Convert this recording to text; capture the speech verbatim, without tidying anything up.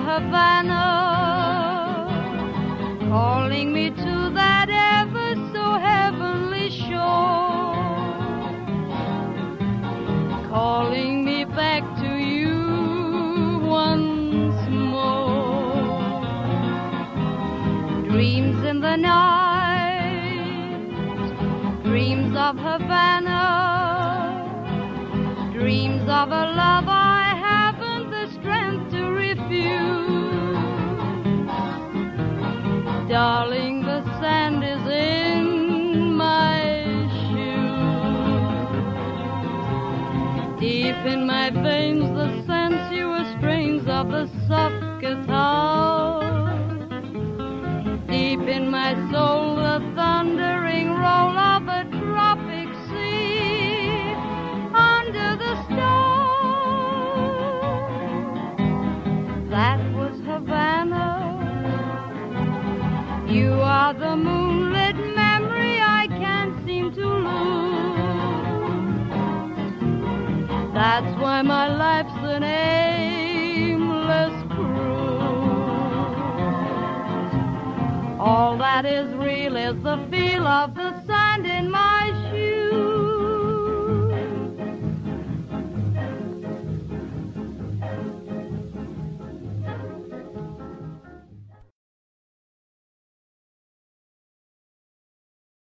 Havana, calling me to that ever so heavenly shore, calling me back to you once more. Dreams in the night, dreams of Havana, dreams of a love I haven't the strength to refuse. Darling, the sand is in my shoes. Deep in my veins, the sensuous strains of the soft guitar. Deep in my soul, the thundering roll of a tropic sea under the stars. That was Havana. You are the moonlit memory I can't seem to lose. That's why my life's an aimless cruise. All that is real is the feel of the sand in my